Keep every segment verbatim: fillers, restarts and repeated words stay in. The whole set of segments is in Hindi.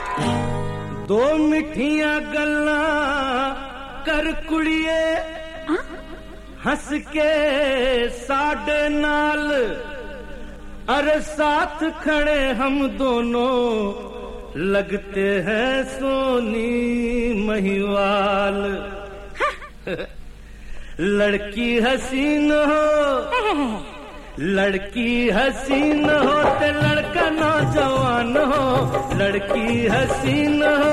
दो मिठियां गल्ला कर कुड़िए हंस के साडे नाल, अरे साथ खड़े हम दोनों लगते हैं सोनी महिवाल। लड़की हसीन हो, लड़की हसीन हो ते लड़का नौजवान हो, लड़की हसीन हो,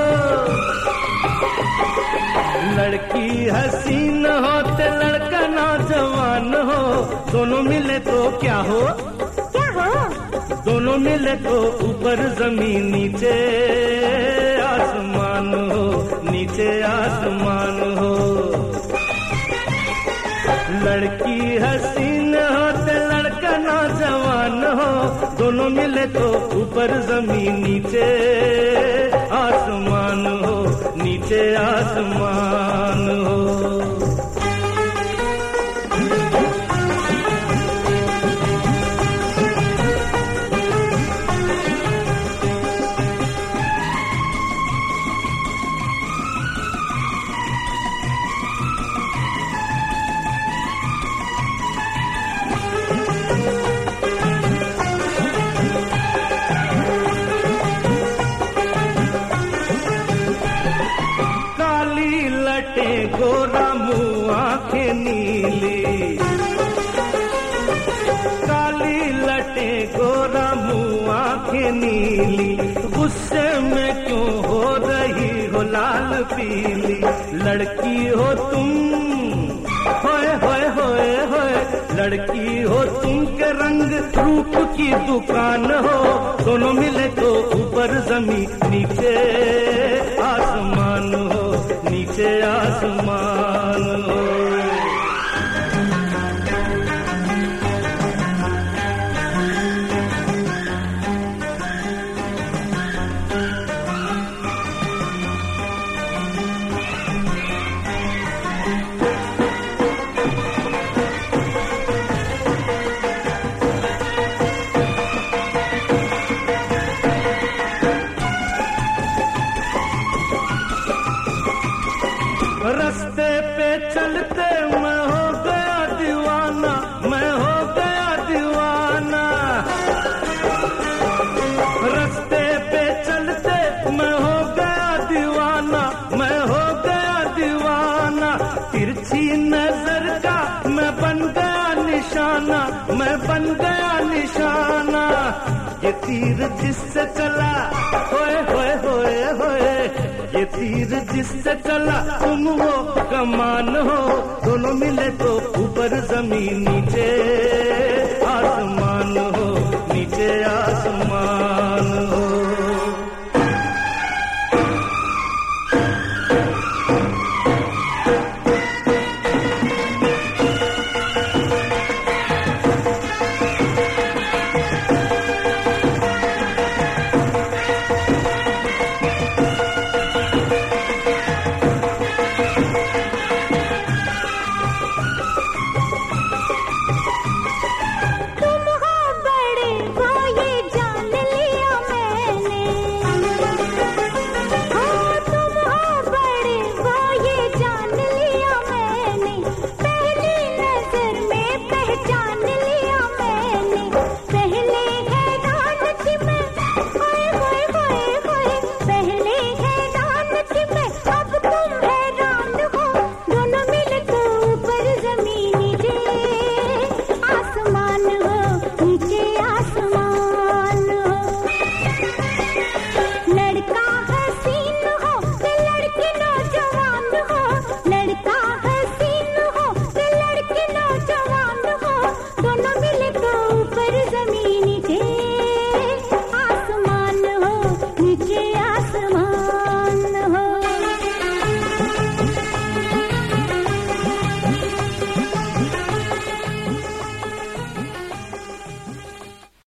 लड़की हसीन हो ते लड़का नौजवान हो, दोनों मिले तो क्या हो, क्या हो? दोनों मिले तो ऊपर जमीन नीचे आसमान हो, नीचे आसमान हो। लड़की हसीन हो ते लड़का नौजवान हो, दोनों मिले तो ऊपर जमीन नीचे आसमान हो, नीचे आसमान हो। गोरा मुँह आंखें नीली, काली लटे गोरा मुँह आंखें नीली, गुस्से में क्यों हो रही हो लाल पीली। लड़की हो तुम, होए होए होए होए, लड़की हो तुम के रंग रूप की दुकान हो, दोनों मिले तो ऊपर जमीन नीचे आसमान हो, नीचे आसमान हो। रस्ते पे चलते मैं हो गया दीवाना, मैं हो गया दीवाना। रस्ते पे चलते मैं हो गया दीवाना, मैं हो गया दीवाना। तिरछी नजर का मैं बन गया निशाना, मैं बन गया निशाना। ये तीर जिससे चला होए होए होए होए, ये तीर जिससे चला तुम वो कमान हो, दोनों मिले तो ऊपर जमीन नीचे आसमान हो, नीचे आसमान